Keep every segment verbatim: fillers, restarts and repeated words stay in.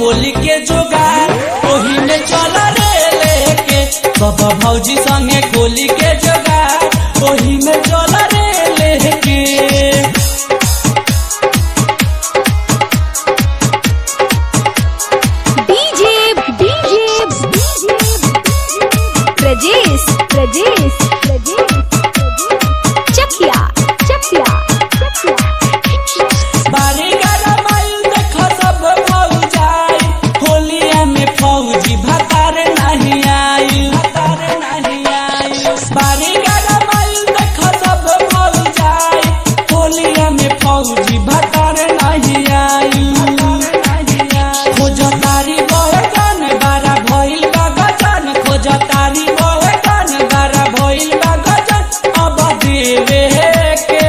खोली के जोगार ओही में चल रे लेके सब भौजी संगे खोली के जोगार ओही में चल रे लेके डीजे डीजे प्रजेश प्रजेश चकिया चकिया बारी गाना माइल देखो सब भौजाई होलिया में फौजी भतार नहीं आई भतार नहीं आई बारी गाना माइल देखो सब भौजाई होलिया में फौजी भतार नहीं आई खोज तारी बहन बारा भइल बा गजन खोज तारी बहन बारा भइल बा गजन अब देवे के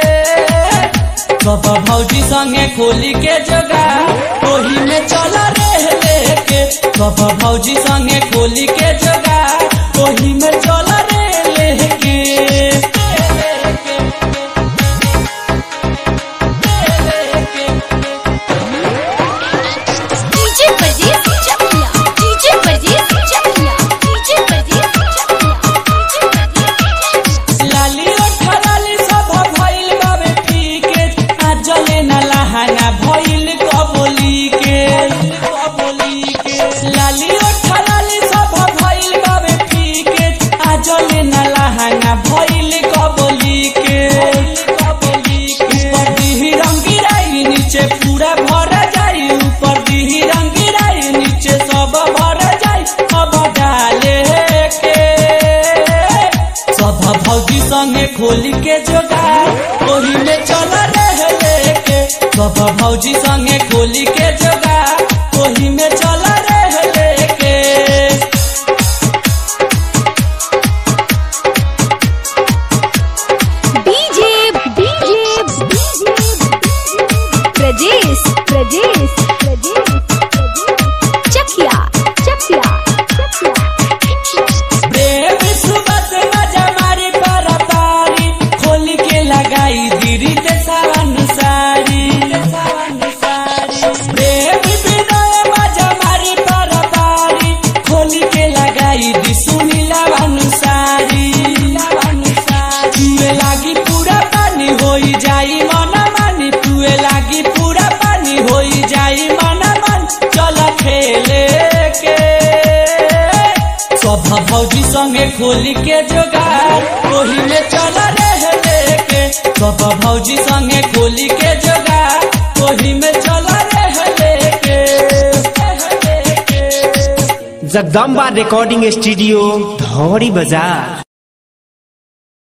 सब भौजी संगे खोली के जोगार ओही में चल रे लेके सब भौजी संगे खोली के जोगार ओही में चल रे लेके DJ Prajesh Chakiya DJ Prajesh Chakiya DJ Prajesh Chakiya लाली ओठलाली सब भइल बाबे पीके आज जले न लहाना भइल कबोली के कबोली के लाली ओठलाली सब भइल बाबे पीके आज जले न लहाना भइल कबोली के कबोली के ऊपर दिही रंगी राई नीचे पूरा भर जाई ऊपर दिही रंगी राई नीचे सब भर जाई अब डाले के सब भौजी संगे खोली के जोगार ओही में चल रे लेके सब भौजी संगे खोली के जोगार ओही में चल रे लेके डीजे डीजे प्रजेश प्रजेश चकिया चकिया प्रेम सुबत मजा मारी पर पारी खोली के लगाई दिरी ते सावन सारी सावन सारी प्रेम विनय मजा मारी पर पारी खोली के लगाई दी सुनीला अनुसारी तुए लागी पूरा पानी होई जाई मना मानी तुए लागी पूरा पानी होई जाई मना मान चल खेले के सब भौजी संगे खोली के जोगार ओही में चल रे लेके सब भौजी संगे खोली के जोगार ओही में चल रे लेके जगदम्बा रिकॉर्डिंग स्टूडियो धौरी बाजार।